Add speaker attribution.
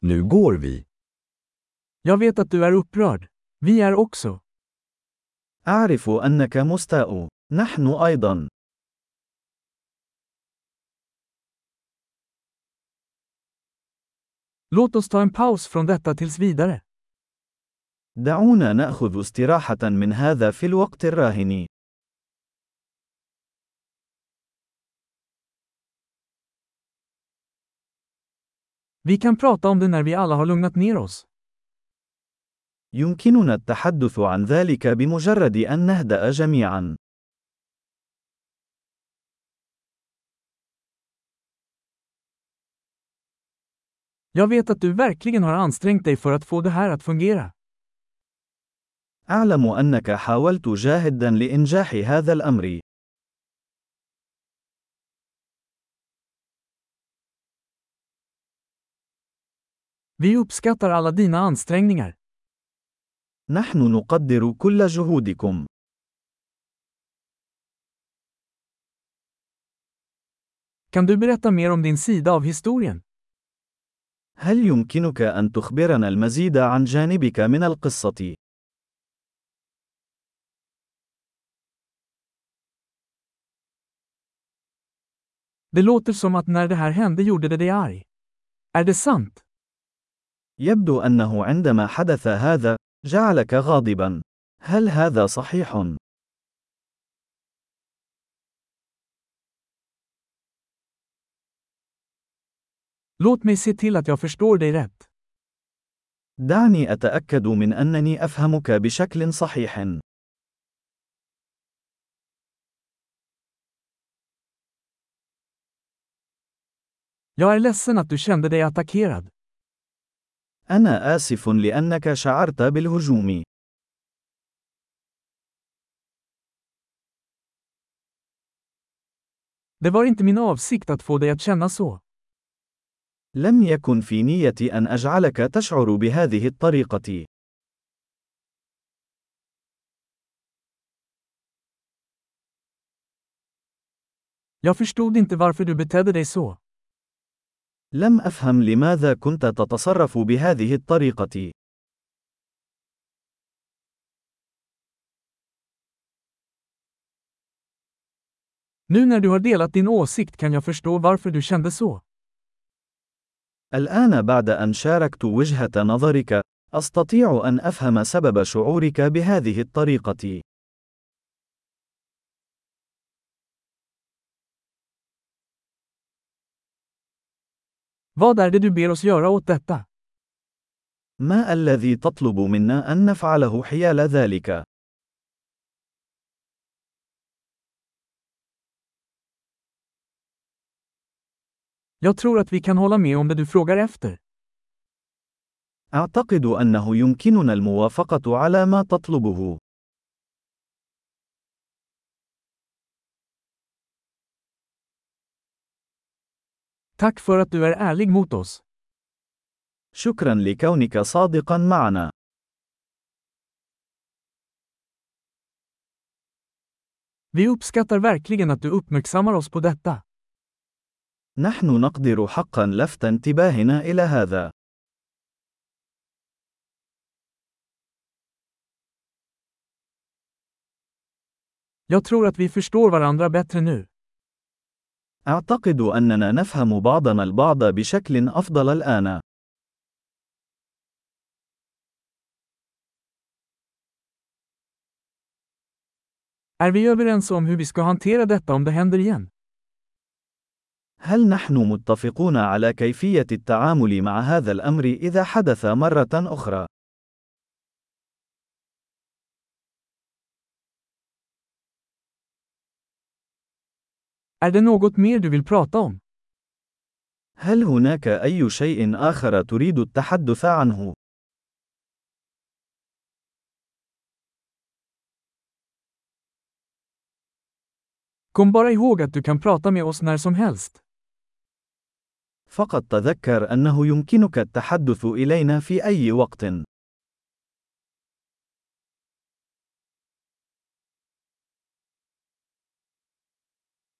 Speaker 1: Nu går vi.
Speaker 2: Jag vet att du är upprörd. Vi är också.
Speaker 3: أعرف أنك مستاء. نحن أيضا.
Speaker 2: Låt oss ta en paus från detta tills vidare.
Speaker 3: دعونا نأخذ استراحة من هذا في الوقت الراهن.
Speaker 2: Vi kan prata om det när vi alla har lugnat ner oss.
Speaker 3: يمكننا التحدث عن ذلك بمجرد أن نهدأ جميعا.
Speaker 2: Jag vet att du verkligen har ansträngt dig för att få det här att fungera.
Speaker 3: أعلم أنك حاولت جاهدا لإنجاح هذا الأمر.
Speaker 2: Vi uppskattar alla dina ansträngningar.
Speaker 3: نحن نقدر كل جهودكم.
Speaker 2: Kan du berätta mer om din sida av historien?
Speaker 3: هل يمكنك أن تخبرنا المزيد عن جانبك من القصة؟
Speaker 2: Det låter som att när det här hände gjorde det dig arg. Är det sant?
Speaker 3: يبدو أنه عندما حدث هذا، جعلك غاضبا. هل هذا صحيح؟
Speaker 2: Låt mig se till att jag förstår dig rätt.
Speaker 3: دعني أتأكد من أنني أفهمك بشكل صحيح.
Speaker 2: Jag är ledsen att du kände dig attackerad.
Speaker 3: أنا آسف لأنك شعرت بالهجوم.
Speaker 2: Det var inte min avsikt att få dig att känna så.
Speaker 3: لم يكن في نيتي أن أجعلك تشعر بهذه الطريقة.
Speaker 2: Jag förstod inte varför du betedde dig så.
Speaker 3: لم أفهم لماذا كنت تتصرف بهذه الطريقة.
Speaker 2: Nu när du har delat din åsikt kan jag förstå varför du kände så.
Speaker 3: الآن بعد أن شاركت وجهة نظرك، أستطيع أن أفهم سبب شعورك بهذه الطريقة.
Speaker 2: Vad är det du ber oss göra åt detta?
Speaker 3: ما الذي تطلب منا أن نفعله حيال ذلك؟
Speaker 2: Jag tror att vi kan hålla med om det du frågar efter.
Speaker 3: أعتقد أنه يمكننا الموافقة على ما تطلبه.
Speaker 2: Tack för att du är ärlig mot oss.
Speaker 3: شكرا لكونك صادقا معنا.
Speaker 2: Vi uppskattar verkligen att du uppmärksammar oss på detta.
Speaker 3: نحن نقدر حقا لفت انتباهنا إلى هذا.
Speaker 2: Jag tror att vi förstår varandra bättre nu.
Speaker 3: أعتقد أننا نفهم بعضنا البعض بشكل أفضل الآن.
Speaker 2: Är vi överens om hur vi ska hantera detta om det händer igen?
Speaker 3: هل نحن متفقون على كيفية التعامل مع هذا الأمر إذا حدث مرة أخرى؟
Speaker 2: Är det något mer du vill prata om?
Speaker 3: هل هناك أي شيء آخر تريد التحدث عنه؟
Speaker 2: Kom bara ihåg att du kan prata med oss när som helst.
Speaker 3: فقط تذكر أنه يمكنك التحدث إلينا في أي وقت.